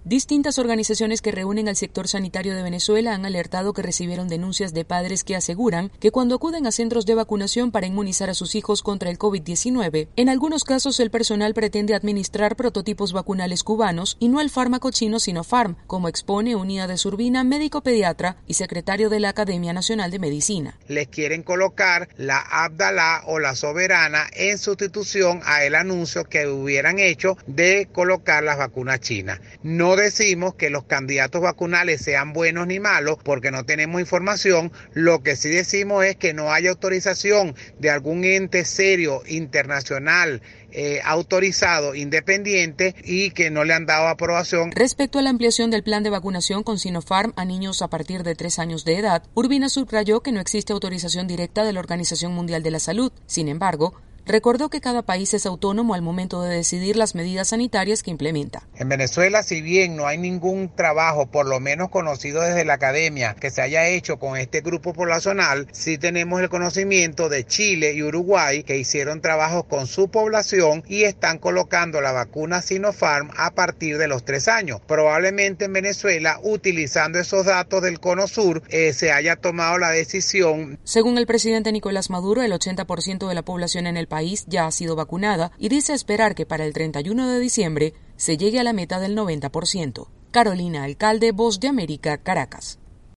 Distintas organizaciones que reúnen al sector sanitario de Venezuela han alertado que recibieron denuncias de padres que aseguran que cuando acuden a centros de vacunación para inmunizar a sus hijos contra el COVID-19, en algunos casos el personal pretende administrar prototipos vacunales cubanos y no el fármaco chino Sinopharm, como expone Unida Urbina, médico pediatra y secretario de la Academia Nacional de Medicina. Les quieren colocar la Abdalá o la Soberana en sustitución a el anuncio que hubieran hecho de colocar las vacunas chinas. No decimos que los candidatos vacunales sean buenos ni malos porque no tenemos información. Lo que sí decimos es que no haya autorización de algún ente serio internacional autorizado, independiente, y que no le han dado aprobación. Respecto a la ampliación del plan de vacunación con Sinopharm a niños a partir de 3 años de edad, Urbina subrayó que no existe autorización directa de la Organización Mundial de la Salud. Sin embargo, recordó que cada país es autónomo al momento de decidir las medidas sanitarias que implementa. En Venezuela, si bien no hay ningún trabajo, por lo menos conocido desde la academia, que se haya hecho con este grupo poblacional, sí tenemos el conocimiento de Chile y Uruguay, que hicieron trabajos con su población y están colocando la vacuna Sinopharm a partir de los 3 años. Probablemente en Venezuela, utilizando esos datos del Cono Sur, se haya tomado la decisión. Según el presidente Nicolás Maduro, el 80% de la población en el país ya ha sido vacunada y dice esperar que para el 31 de diciembre se llegue a la meta del 90%. Carolina Alcalde, Voz de América, Caracas.